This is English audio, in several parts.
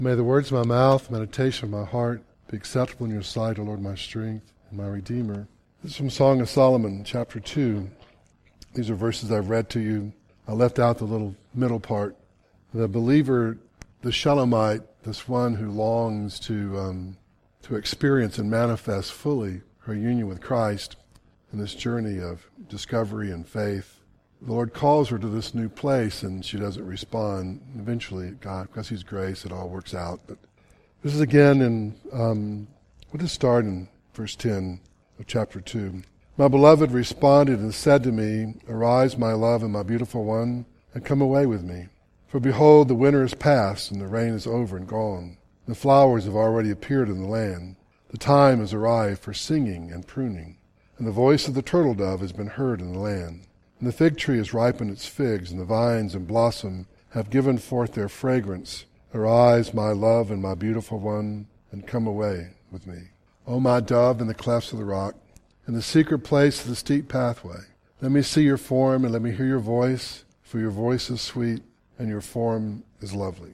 May the words of my mouth, meditation of my heart be acceptable in your sight, O Lord, my strength and my Redeemer. This is from Song of Solomon, chapter 2. These are verses I've read to you. I left out the little middle part. The believer, the Shulamite, this one who longs to experience and manifest fully her union with Christ in this journey of discovery and faith. The Lord calls her to this new place, and she doesn't respond. Eventually, God, because He's grace, it all works out. But this is again in, we'll just start in verse 10 of chapter 2. My beloved responded and said to me, Arise, my love and my beautiful one, and come away with me. For behold, the winter is past, and the rain is over and gone. The flowers have already appeared in the land. The time has arrived for singing and pruning, and the voice of the turtle dove has been heard in the land. And the fig tree has ripened its figs, and the vines and blossom have given forth their fragrance. Arise, my love and my beautiful one, and come away with me. O my dove in the clefts of the rock, in the secret place of the steep pathway, let me see your form and let me hear your voice, for your voice is sweet and your form is lovely.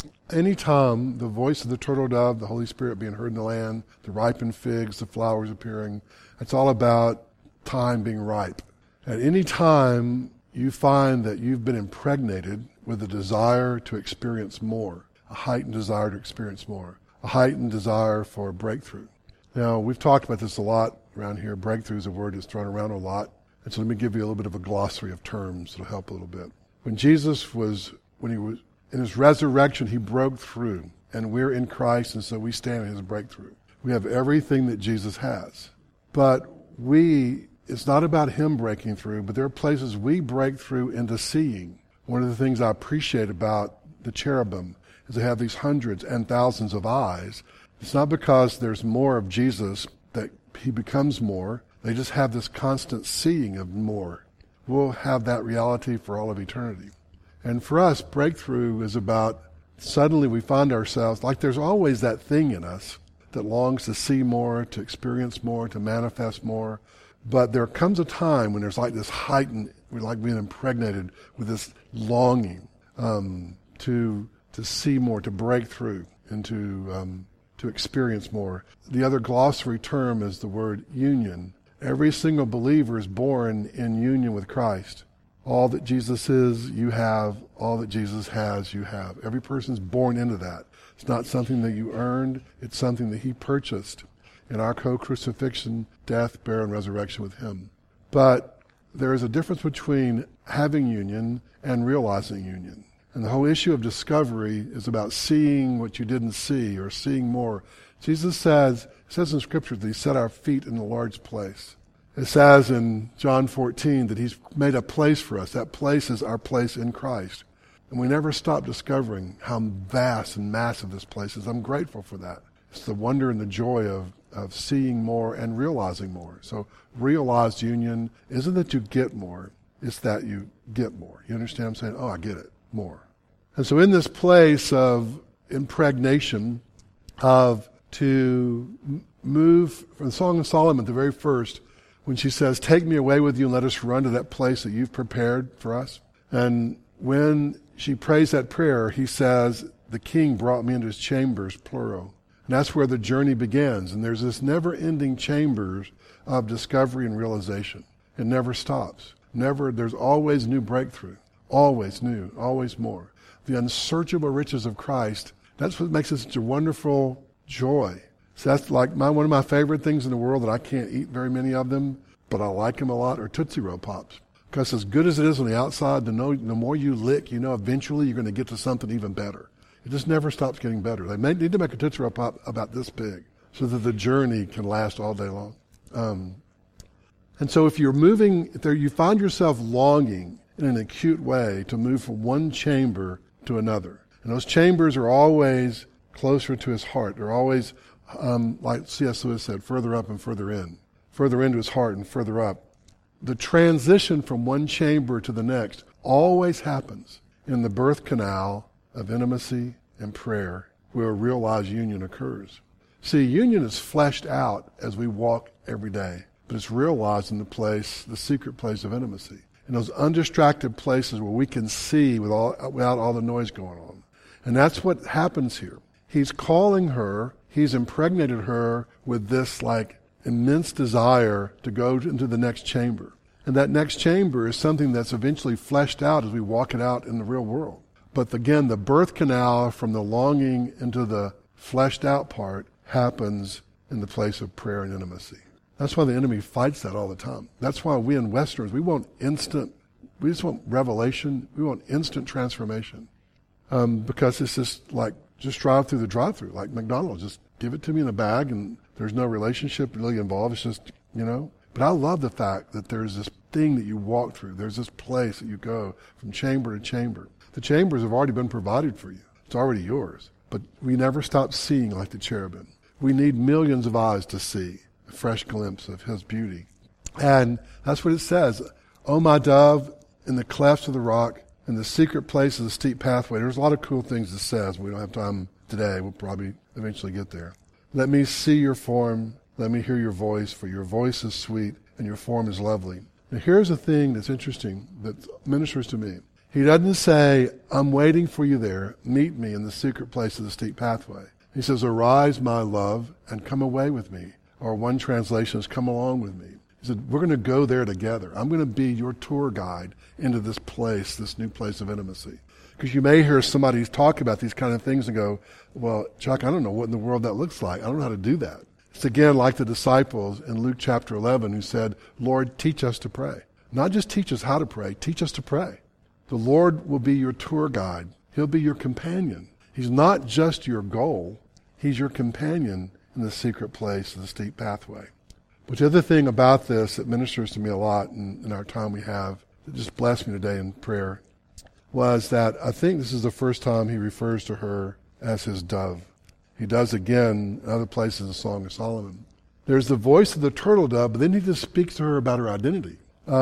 Anytime the voice of the turtle dove, the Holy Spirit being heard in the land, the ripened figs, the flowers appearing, it's all about time being ripe. At any time you find that you've been impregnated with a desire to experience more, a heightened desire to experience more, a heightened desire for a breakthrough. Now, we've talked about this a lot around here. Breakthrough is a word that's thrown around a lot. And so let me give you a little bit of a glossary of terms that'll help a little bit. When he was in his resurrection, he broke through. And we're in Christ, and so we stand in his breakthrough. We have everything that Jesus has. But it's not about him breaking through, but there are places we break through into seeing. One of the things I appreciate about the cherubim is they have these hundreds and thousands of eyes. It's not because there's more of Jesus that he becomes more. They just have this constant seeing of more. We'll have that reality for all of eternity. And for us, breakthrough is about suddenly we find ourselves, like there's always that thing in us that longs to see more, to experience more, to manifest more. But there comes a time when there's like this heightened, we're like being impregnated with this longing to see more, to break through, and to experience more. The other glossary term is the word union. Every single believer is born in union with Christ. All that Jesus is, you have. All that Jesus has, you have. Every person's born into that. It's not something that you earned. It's something that he purchased in our co-crucifixion, death, burial, and resurrection with him. But there is a difference between having union and realizing union. And the whole issue of discovery is about seeing what you didn't see or seeing more. Jesus says in Scripture that he set our feet in the Lord's place. It says in John 14 that he's made a place for us. That place is our place in Christ. And we never stop discovering how vast and massive this place is. I'm grateful for that. It's the wonder and the joy of seeing more and realizing more. So realized union isn't that you get more, it's that you get more. You understand what I'm saying? Oh, I get it, more. And so in this place of impregnation, to move from the Song of Solomon, the very first, when she says, take me away with you and let us run to that place that you've prepared for us. And when she prays that prayer, he says, the king brought me into his chambers, plural. And that's where the journey begins. And there's this never-ending chambers of discovery and realization. It never stops. There's always new breakthrough. Always new, always more. The unsearchable riches of Christ, that's what makes it such a wonderful joy. So that's like one of my favorite things in the world, that I can't eat very many of them, but I like them a lot, are Tootsie Roll Pops. Because as good as it is on the outside, the more you lick, eventually you're going to get to something even better. It just never stops getting better. They need to make a Tootsie Roll Pop about this big so that the journey can last all day long. And so if you're moving, if you find yourself longing in an acute way to move from one chamber to another. And those chambers are always closer to his heart. They're always, like C.S. Lewis said, further up and further in. Further into his heart and further up. The transition from one chamber to the next always happens in the birth canal of intimacy and prayer, where a realized union occurs. See, union is fleshed out as we walk every day, but it's realized in the secret place of intimacy. In those undistracted places where we can see without all the noise going on. And that's what happens here. He's calling her, he's impregnated her with this like immense desire to go into the next chamber. And that next chamber is something that's eventually fleshed out as we walk it out in the real world. But again, the birth canal from the longing into the fleshed out part happens in the place of prayer and intimacy. That's why the enemy fights that all the time. That's why we in Westerners, we just want revelation, we want instant transformation. Because it's just drive through the drive-through, like McDonald's. Just give it to me in a bag and there's no relationship really involved. It's just, But I love the fact that there's this thing that you walk through. There's this place that you go from chamber to chamber. The chambers have already been provided for you. It's already yours. But we never stop seeing like the cherubim. We need millions of eyes to see a fresh glimpse of his beauty. And that's what it says. "O my dove, in the clefts of the rock, in the secret place of the steep pathway." There's a lot of cool things it says. We don't have time today. We'll probably eventually get there. "Let me see your form. Let me hear your voice, for your voice is sweet and your form is lovely." Now here's a thing that's interesting that ministers to me. He doesn't say, "I'm waiting for you there. Meet me in the secret place of the steep pathway." He says, "Arise, my love, and come away with me." Or one translation is, "Come along with me." He said, "We're going to go there together. I'm going to be your tour guide into this place, this new place of intimacy." Because you may hear somebody talk about these kind of things and go, "Well, Chuck, I don't know what in the world that looks like. I don't know how to do that." It's again like the disciples in Luke chapter 11 who said, "Lord, teach us to pray." Not just teach us how to pray, teach us to pray. The Lord will be your tour guide. He'll be your companion. He's not just your goal. He's your companion in the secret place of the steep pathway. But the other thing about this that ministers to me a lot in our time we have, that just blessed me today in prayer, was that I think this is the first time he refers to her as his dove. He does again in other places in the Song of Solomon. There's the voice of the turtle dove, but then he just speaks to her about her identity.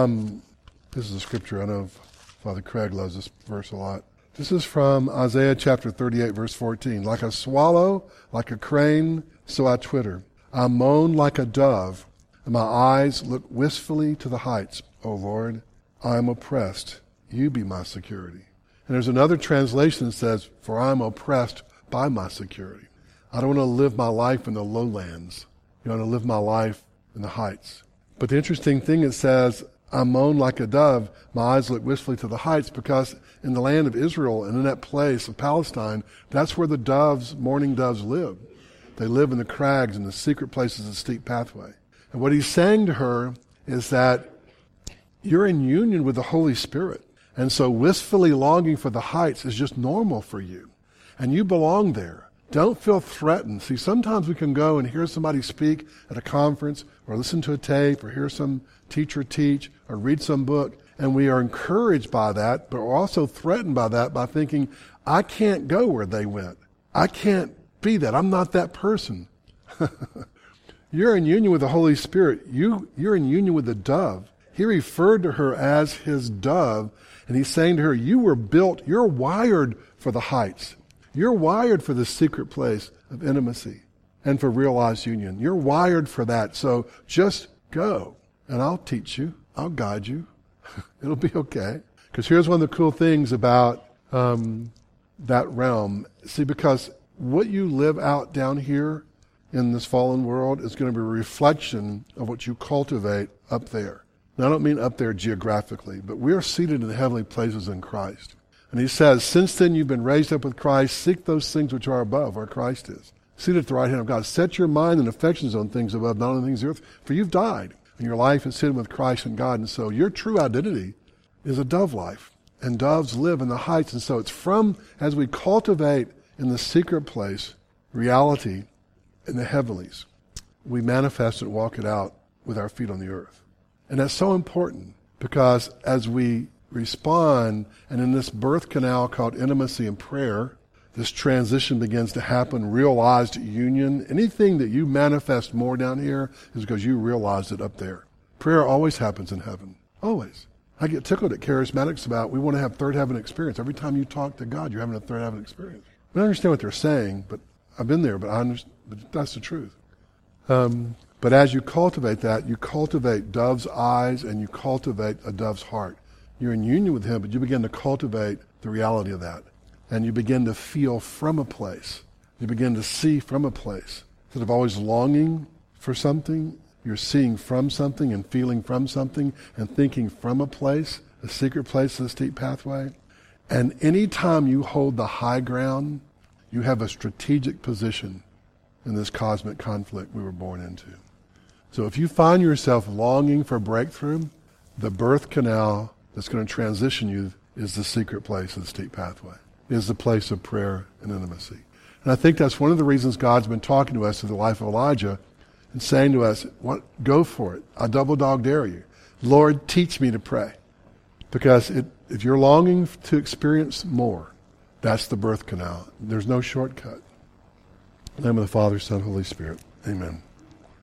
This is a scripture. I know Father Craig loves this verse a lot. This is from Isaiah chapter 38, verse 14. "Like a swallow, like a crane, so I twitter. I moan like a dove, and my eyes look wistfully to the heights. O Lord, I am oppressed. You be my security." And there's another translation that says, "For I am oppressed by my security." I don't want to live my life in the lowlands. I want to live my life in the heights. But the interesting thing, it says, "I moan like a dove, my eyes look wistfully to the heights," because in the land of Israel and in that place of Palestine, that's where the doves, mourning doves, live. They live in the crags and the secret places of the steep pathway. And what he's saying to her is that you're in union with the Holy Spirit. And so wistfully longing for the heights is just normal for you. And you belong there. Don't feel threatened. See, sometimes we can go and hear somebody speak at a conference or listen to a tape or hear some teacher teach or read some book, and we are encouraged by that, but we're also threatened by that by thinking, I can't go where they went. I can't be that. I'm not that person. You're in union with the Holy Spirit. You're in union with the dove. He referred to her as his dove, and he's saying to her, you were built, you're wired for the heights. You're wired for the secret place of intimacy and for realized union. You're wired for that. So just go, and I'll teach you. I'll guide you. It'll be okay. Because here's one of the cool things about that realm. See, because what you live out down here in this fallen world is going to be a reflection of what you cultivate up there. Now, I don't mean up there geographically, but we are seated in the heavenly places in Christ. And he says, since then you've been raised up with Christ, seek those things which are above, where Christ is. Seated at the right hand of God. Set your mind and affections on things above, not on things of the earth. For you've died, and your life is hidden with Christ in God. And so your true identity is a dove life. And doves live in the heights. And so it's from, as we cultivate in the secret place, reality in the heavenlies, we manifest and walk it out with our feet on the earth. And that's so important, because as we respond, and in this birth canal called intimacy and prayer, this transition begins to happen, realized union. Anything that you manifest more down here is because you realized it up there. Prayer always happens in heaven. Always. I get tickled at charismatics about we want to have third heaven experience. Every time you talk to God, you're having a third heaven experience. I don't understand what they're saying, but I've been there, but that's the truth. But as you cultivate that, you cultivate dove's eyes and you cultivate a dove's heart. You're in union with him, but you begin to cultivate the reality of that. And you begin to feel from a place, You begin to see from a place. Instead of always longing for something, you're seeing from something and feeling from something and thinking from a place, a secret place, a steep pathway. And any time you hold the high ground, you have a strategic position in this cosmic conflict we were born into. So if you find yourself longing for breakthrough, the birth canal that's going to transition you is the secret place of the steep pathway, is the place of prayer and intimacy. And I think that's one of the reasons God's been talking to us through the life of Elijah and saying to us, go for it. I double dog dare you. Lord, teach me to pray. Because if you're longing to experience more, that's the birth canal. There's no shortcut. In the name of the Father, Son, Holy Spirit. Amen.